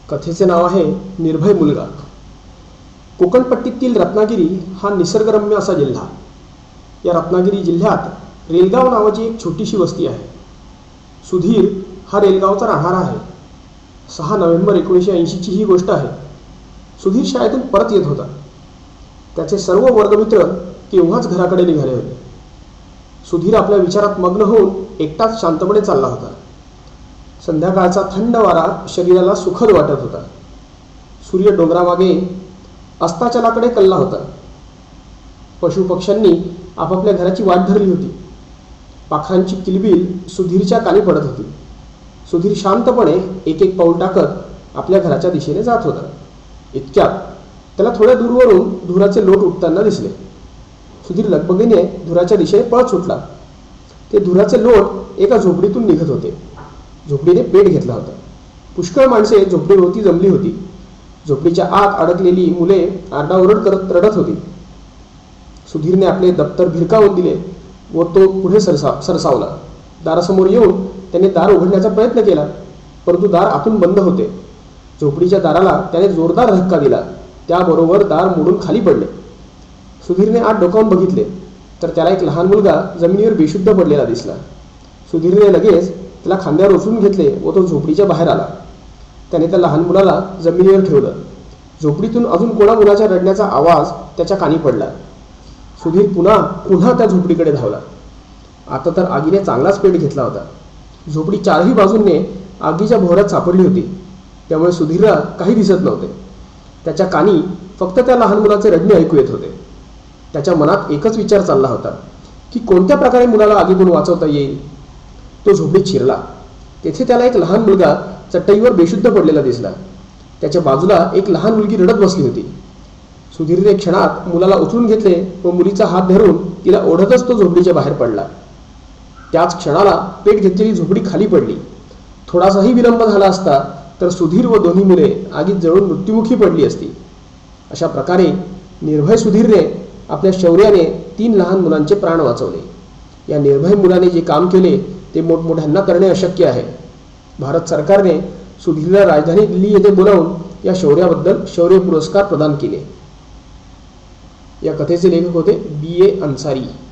कथेचे नाव आहे निर्भय मुलगा. कोकणपट्टीतील रत्नागिरी हा निसर्गरम्य असा जिल्हा. या रत्नागिरी जिल्ह्यात रेलगाव नावाची एक छोटीशी वस्ती आहे. सुधीर हा रेलगावचा राहणारा आहे. 6 नोव्हेंबर 1980ची ही गोष्ट आहे. सुधीर शाळेतून परत येत होता. त्याचे सर्व वर्गमित्र केव्हाच घराकडे निघाले होते. सुधीर आपल्या विचारात मग्न होऊन एकटाच शांतपणे चालला होता. संध्याकाळचा थंड वारा शरीराला सुखद वाटत होता. सूर्य डोंगरामागे अस्ताचलाकडे कलला होता. पशुपक्ष्यांनी आपापल्या घराची वाट धरली होती. पाखरांची किलबिल सुधीरच्या कानी पडत होती. सुधीर शांतपणे एक एक पाऊल टाकत आपल्या घराच्या दिशेने जात होता. इतक्यात त्याला थोड्या दूरवरून धुराचे लोट उठताना दिसले. सुधीर लगबगीने धुराच्या दिशेने पळत सुटला. ते धुराचे लोट एका झोपडीतून निघत होते. झोपडीने पेट घेतला होता. पुष्कळ माणसे झोपडीभोवती जमली होती. झोपडीच्या आत अडकलेली मुले आरडाओरड करत रडत होती. सुधीरने आपले दप्तर भिरकावून दिले व तो पुढे सरसावला. दारासमोर येऊन त्याने दार उघडण्याचा प्रयत्न केला, परंतु दार आतून बंद होते. झोपडीच्या दाराला त्याने जोरदार धक्का दिला. त्याबरोबर दार मोडून खाली पडले. सुधीरने आत डोकावून बघितले तर त्याला एक लहान मुलगा जमिनीवर बेशुद्ध पडलेला दिसला. सुधीरने लगेच त्याला खांद्यावर उचलून घेतले व तो झोपडीच्या बाहेर आला. त्याने त्या लहान मुलाला जमिनीवर ठेवलं. झोपडीतून अजून कोणा मुलाच्या रडण्याचा आवाज त्याच्या कानी पडला. सुधीर पुन्हा त्या झोपडीकडे धावला. आता तर आगीने चांगलाच पेट घेतला होता. झोपडी चारही बाजूंनी आगीच्या भोवऱ्यात सापडली होती. त्यामुळे सुधीरला काही दिसत नव्हते. त्याच्या कानी फक्त त्या लहान मुलाचे रडणे ऐकू येत होते. त्याच्या मनात एकच विचार चालला होता की कोणत्या प्रकारे मुलाला आगीतून वाचवता येईल. तो झोपडीत शिरला. तेथे त्याला एक लहान मुलगा चटईवर बेशुद्ध पडलेला दिसला. त्याच्या बाजूला एक लहान मुलगी रडत बसली होती. सुधीरने क्षणात मुलाला उचलून घेतले व मुलीचा हात धरून तिला ओढतच तो झोपडीच्या बाहेर पडला. त्याच क्षणाला पेट घेतलेली झोपडी खाली पडली. थोडासाही विलंब झाला असता तर सुधीर व दोन्ही मुले आगीत जळून मृत्युमुखी पडली असती. अशा प्रकारे निर्भय सुधीरने आपल्या शौर्याने 3 लहान मुलांचे प्राण वाचवले. या निर्भय मुलाने जे काम केले ते मोठमोठ्यांना करणे अशक्य आहे. भारत सरकारने सुधीरला राजधानी दिल्ली येथे बोलावून या शौर्याबद्दल शौर्य पुरस्कार प्रदान केले. या कथेचे लेखक होते B.A. अन्सारी.